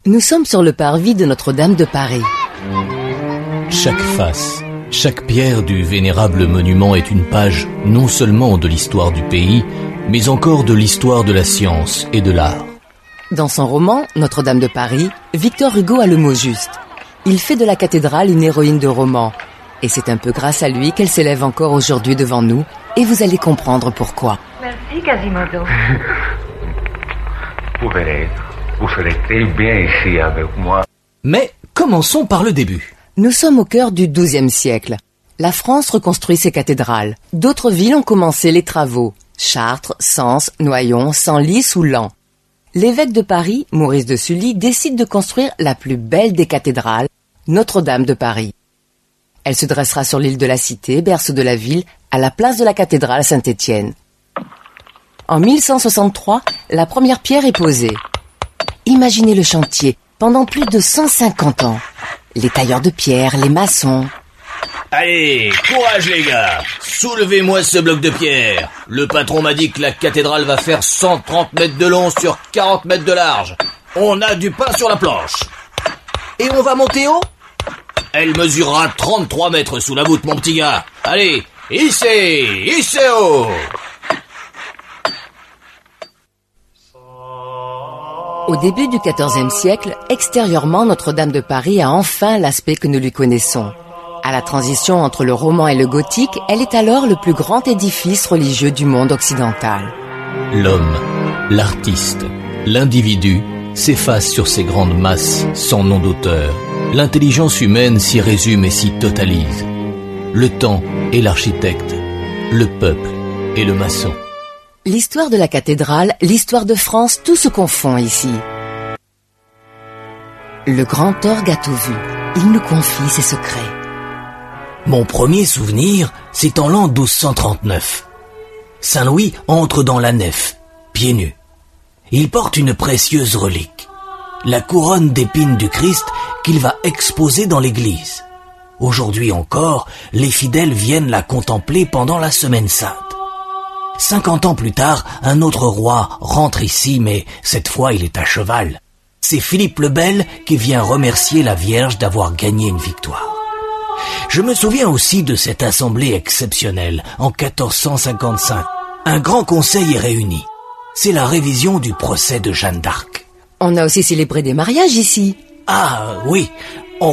Nous sommes sur le parvis de Notre-Dame de Paris. Chaque face, chaque pierre du vénérable monument est une page non seulement de l'histoire du pays, mais encore de l'histoire de la science et de l'art. Dans son roman Notre-Dame de Paris, Victor Hugo a le mot juste. Il fait de la cathédrale une héroïne de roman. Et c'est un peu grâce à lui qu'elle s'élève encore aujourd'hui devant nous, et vous allez comprendre pourquoi. Merci, Quasimodo. Vous serez très bien ici avec moi. Mais commençons par le début. Nous sommes au cœur du XIIe siècle. La France reconstruit ses cathédrales. D'autres villes ont commencé les travaux. Chartres, Sens, Noyon, Senlis ou Laon. L'évêque de Paris, Maurice de Sully, décide de construire la plus belle des cathédrales, Notre-Dame de Paris. Elle se dressera sur l'île de la Cité, berceau de la ville, à la place de la cathédrale Saint-Étienne. En 1163, la première pierre est posée. Imaginez le chantier pendant plus de 150 ans. Les tailleurs de pierre, les maçons. Allez, courage les gars, soulevez-moi ce bloc de pierre. Le patron m'a dit que la cathédrale va faire 130 mètres de long sur 40 mètres de large. On a du pain sur la planche. Et on va monter haut ? Elle mesurera 33 mètres sous la voûte, mon petit gars. Allez, hissez haut. Au début du XIVe siècle, extérieurement, Notre-Dame de Paris a enfin l'aspect que nous lui connaissons. À la transition entre le roman et le gothique, elle est alors le plus grand édifice religieux du monde occidental. L'homme, l'artiste, l'individu s'efface sur ces grandes masses sans nom d'auteur. L'intelligence humaine s'y résume et s'y totalise. Le temps est l'architecte, le peuple est le maçon. L'histoire de la cathédrale, l'histoire de France, tout se confond ici. Le grand orgue a tout vu. Il nous confie ses secrets. Mon premier souvenir, c'est en l'an 1239. Saint-Louis entre dans la nef, pieds nus. Il porte une précieuse relique, la couronne d'épines du Christ qu'il va exposer dans l'église. Aujourd'hui encore, les fidèles viennent la contempler pendant la Semaine Sainte. 50 ans plus tard, un autre roi rentre ici, mais cette fois il est à cheval. C'est Philippe le Bel qui vient remercier la Vierge d'avoir gagné une victoire. Je me souviens aussi de cette assemblée exceptionnelle en 1455. Un grand conseil est réuni. C'est la révision du procès de Jeanne d'Arc. On a aussi célébré des mariages ici. Ah oui, en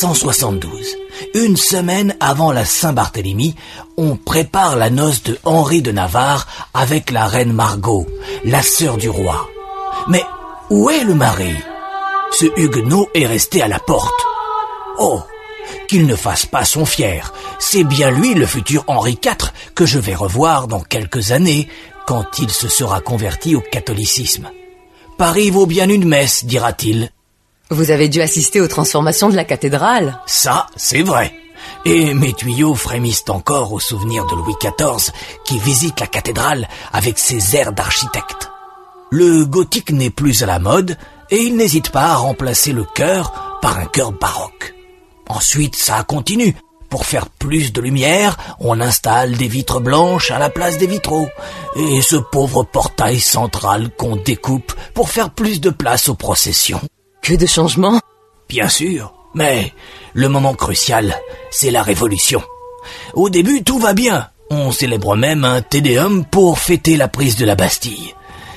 1572, une semaine avant la Saint-Barthélemy, on prépare la noce de Henri de Navarre avec la reine Margot, la sœur du roi. Mais où est le mari ? Ce huguenot est resté à la porte. Oh, qu'il ne fasse pas son fier. C'est bien lui le futur Henri IV que je vais revoir dans quelques années quand il se sera converti au catholicisme. Paris vaut bien une messe, dira-t-il. Vous avez dû assister aux transformations de la cathédrale. Ça, c'est vrai. Et mes tuyaux frémissent encore au souvenir de Louis XIV qui visite la cathédrale avec ses airs d'architecte. Le gothique n'est plus à la mode et il n'hésite pas à remplacer le chœur par un chœur baroque. Ensuite, ça continue. Pour faire plus de lumière, on installe des vitres blanches à la place des vitraux. Et ce pauvre portail central qu'on découpe pour faire plus de place aux processions. Que de changements ? Bien sûr, mais le moment crucial, c'est la Révolution. Au début, tout va bien. On célèbre même un Te Deum pour fêter la prise de la Bastille.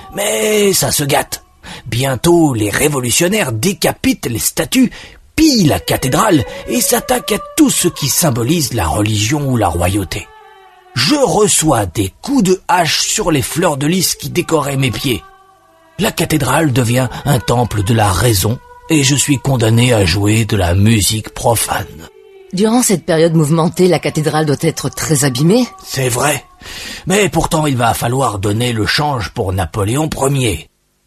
Mais ça se gâte. Bientôt, les révolutionnaires décapitent les statues, pillent la cathédrale et s'attaquent à tout ce qui symbolise la religion ou la royauté. Je reçois des coups de hache sur les fleurs de lys qui décoraient mes pieds. La cathédrale devient un temple de la raison et je suis condamné à jouer de la musique profane. Durant cette période mouvementée, la cathédrale doit être très abîmée. C'est vrai, mais pourtant il va falloir donner le change pour Napoléon Ier.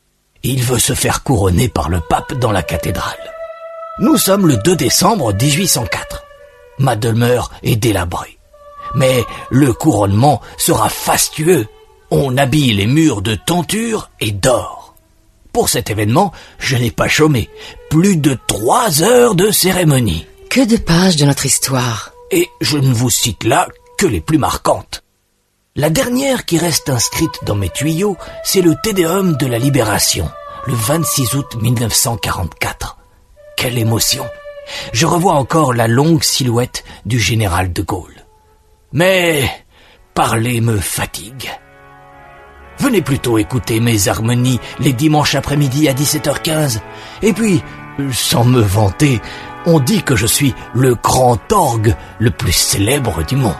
Il veut se faire couronner par le pape dans la cathédrale. Nous sommes le 2 décembre 1804. Ma demeure est délabrée. Mais le couronnement sera fastueux. On habille les murs de tentures et d'or. Pour cet événement, je n'ai pas chômé. Plus de 3 heures de cérémonie. Que de pages de notre histoire. Et je ne vous cite là que les plus marquantes. La dernière qui reste inscrite dans mes tuyaux, c'est le Te Deum de la Libération, le 26 août 1944. Quelle émotion! Je revois encore la longue silhouette du général de Gaulle. Mais parler me fatigue. Venez plutôt écouter mes harmonies les dimanches après-midi à 17h15. Et puis, sans me vanter, on dit que je suis le grand orgue le plus célèbre du monde.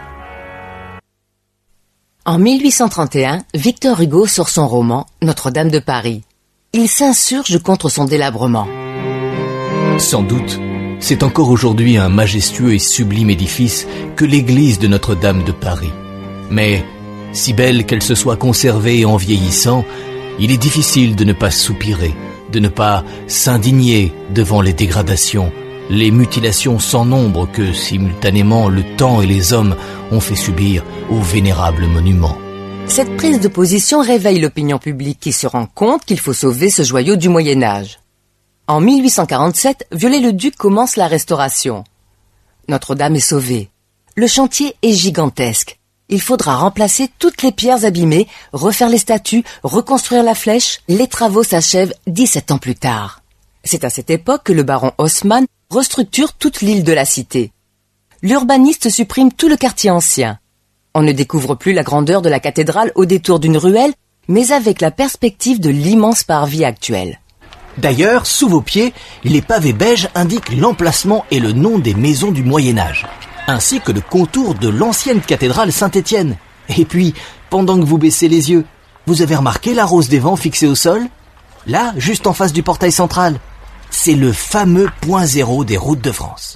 En 1831, Victor Hugo sort son roman « Notre-Dame de Paris ». Il s'insurge contre son délabrement. Sans doute, c'est encore aujourd'hui un majestueux et sublime édifice que l'église de Notre-Dame de Paris. Mais, si belle qu'elle se soit conservée en vieillissant, il est difficile de ne pas soupirer, de ne pas s'indigner devant les dégradations, les mutilations sans nombre que, simultanément, le temps et les hommes ont fait subir au vénérable monument. Cette prise de position réveille l'opinion publique qui se rend compte qu'il faut sauver ce joyau du Moyen-Âge. En 1847, Viollet-le-Duc commence la restauration. Notre-Dame est sauvée. Le chantier est gigantesque. Il faudra remplacer toutes les pierres abîmées, refaire les statues, reconstruire la flèche. Les travaux s'achèvent 17 ans plus tard. C'est à cette époque que le baron Haussmann restructure toute l'île de la Cité. L'urbaniste supprime tout le quartier ancien. On ne découvre plus la grandeur de la cathédrale au détour d'une ruelle, mais avec la perspective de l'immense parvis actuel. D'ailleurs, sous vos pieds, les pavés beiges indiquent l'emplacement et le nom des maisons du Moyen-Âge, ainsi que le contour de l'ancienne cathédrale Saint-Étienne. Et puis, pendant que vous baissez les yeux, vous avez remarqué la rose des vents fixée au sol ? Là, juste en face du portail central. C'est le fameux point zéro des routes de France.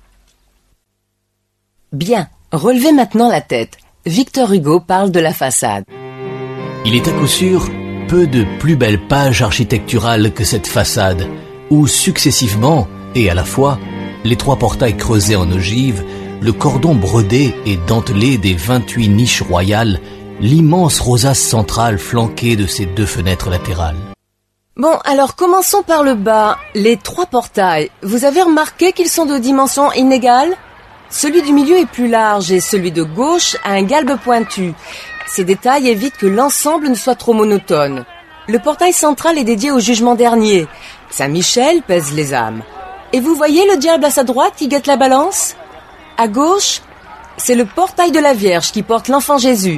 Bien, relevez maintenant la tête. Victor Hugo parle de la façade. Il est à coup sûr peu de plus belles pages architecturales que cette façade, où successivement, et à la fois, les 3 portails creusés en ogive, le cordon brodé et dentelé des 28 niches royales, l'immense rosace centrale flanquée de ses 2 fenêtres latérales. Bon, alors commençons par le bas. Les 3 portails, vous avez remarqué qu'ils sont de dimensions inégales ? Celui du milieu est plus large et celui de gauche a un galbe pointu. Ces détails évitent que l'ensemble ne soit trop monotone. Le portail central est dédié au jugement dernier. Saint-Michel pèse les âmes. Et vous voyez le diable à sa droite qui guette la balance ? À gauche, c'est le portail de la Vierge qui porte l'enfant Jésus.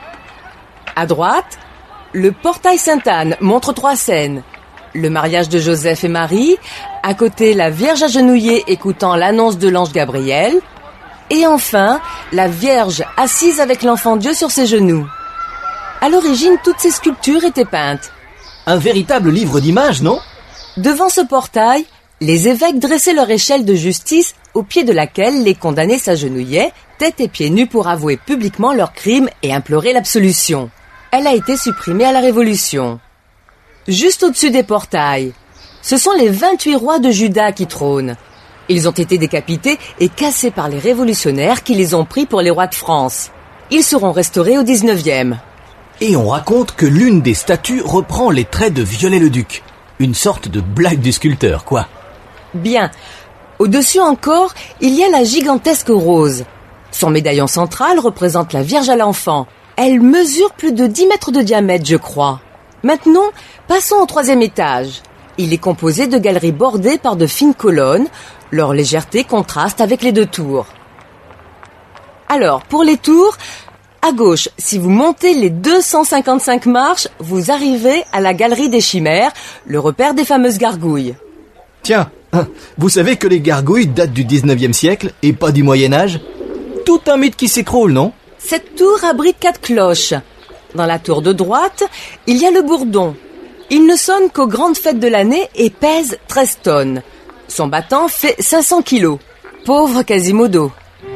À droite, le portail Sainte-Anne montre 3 scènes. Le mariage de Joseph et Marie, à côté la Vierge agenouillée écoutant l'annonce de l'ange Gabriel, et enfin la Vierge assise avec l'enfant Dieu sur ses genoux. À l'origine, toutes ces sculptures étaient peintes. Un véritable livre d'images, non ? Devant ce portail, les évêques dressaient leur échelle de justice au pied de laquelle les condamnés s'agenouillaient, tête et pieds nus pour avouer publiquement leurs crimes et implorer l'absolution. Elle a été supprimée à la Révolution. Juste au-dessus des portails, ce sont les 28 rois de Juda qui trônent. Ils ont été décapités et cassés par les révolutionnaires qui les ont pris pour les rois de France. Ils seront restaurés au 19e. Et on raconte que l'une des statues reprend les traits de Viollet-le-Duc. Une sorte de blague du sculpteur, quoi. Bien. Au-dessus encore, il y a la gigantesque rose. Son médaillon central représente la Vierge à l'enfant. Elle mesure plus de 10 mètres de diamètre, je crois. Maintenant, passons au 3e étage. Il est composé de galeries bordées par de fines colonnes. Leur légèreté contraste avec les 2 tours. Alors, pour les tours, à gauche, si vous montez les 255 marches, vous arrivez à la galerie des Chimères, le repère des fameuses gargouilles. Tiens, vous savez que les gargouilles datent du 19e siècle et pas du Moyen-Âge ? Tout un mythe qui s'écroule, non ? Cette tour abrite 4 cloches. Dans la tour de droite, il y a le bourdon. Il ne sonne qu'aux grandes fêtes de l'année et pèse 13 tonnes. Son battant fait 500 kilos. Pauvre Quasimodo.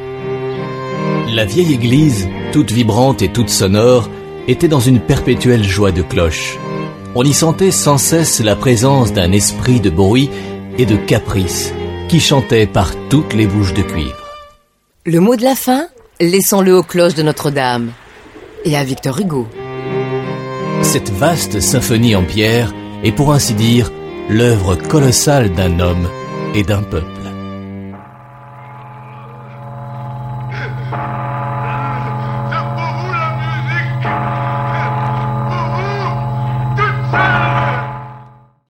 La vieille église, toute vibrante et toute sonore, était dans une perpétuelle joie de cloche. On y sentait sans cesse la présence d'un esprit de bruit et de caprice qui chantait par toutes les bouches de cuivre. Le mot de la fin, laissons-le aux cloches de Notre-Dame et à Victor Hugo. Cette vaste symphonie en pierre est pour ainsi dire l'œuvre colossale d'un homme et d'un peuple.